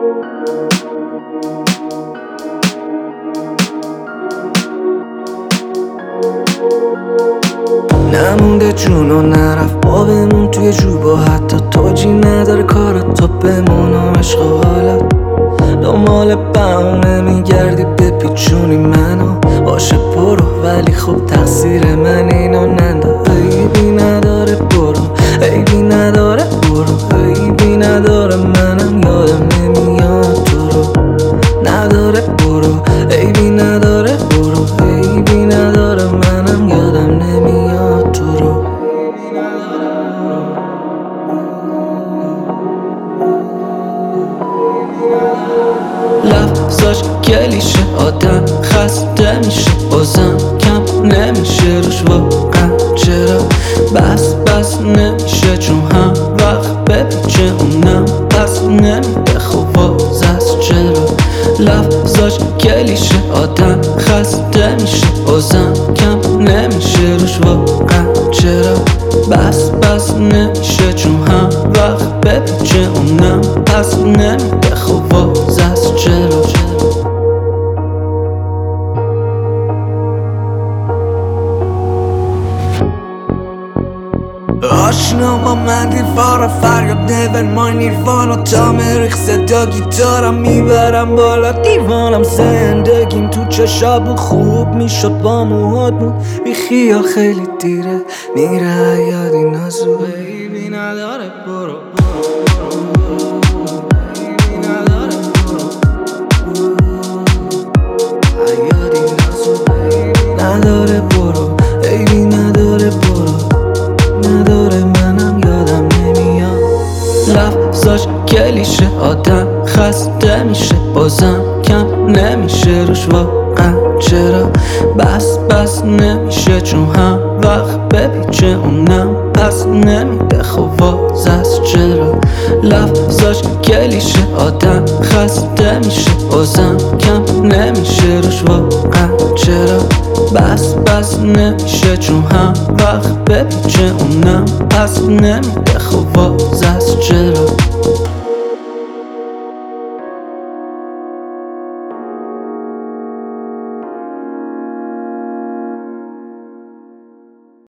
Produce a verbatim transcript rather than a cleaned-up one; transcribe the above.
نمونده جون و نرفت بابمون توی جوبا، حتی توجی نداره کارات تا بمونم عشق و حالت دنبال بهونه میگردی بپیچونی منو باشه برو، ولی خب تقصیر من اینو ننده. عیبی نداره برو، عیبی نداره برو، عیبی نداره منم یادم نمیاد تو رو نداره برو، عیبی نداره برو، عیبی نداره منم یادم نمیاد تو رو. لفظاش کلیشه، آدم خسته میشه بازم کم نمیشه روش واقعا چرا بس بس نمیشه، چون هم وقت بپیچه اونم پس نمیده خب بازست چرا. لفظاش کلیشه، آدم خسته میشه بازم کم نمیشه روش واقعا چرا بس بس نمیشه، چون هم وقت بپیچه اونم پس نمیده خب بازست چرا. آشنا با من دیوارا فریاد نور مای نیروانو تا مریخ صدا گیتارم میبرم بالا دیوانم. زندگیم تو چشابو خوب میشد با موهات بود بیخیا خیلی دیره میره یادی نازو. عیبی نداره برو نداره برو، عیبی نداره برو، نداره منم یادم نمیاد. لفظاش کلیشه، آدم خسته میشه بازم کم نمیشه روش واقعا چرا بس بس نمیشه، چون هم وقت بپیچه اونم پس نمیده خب بازست چرا. لفظاش کلیشه، آدم خسته میشه بازم کم نمیشه روش واقعا چرا بس بس نمیشه، چون هم وقت بپیچه اونم پس نمیده خب بازست چرا.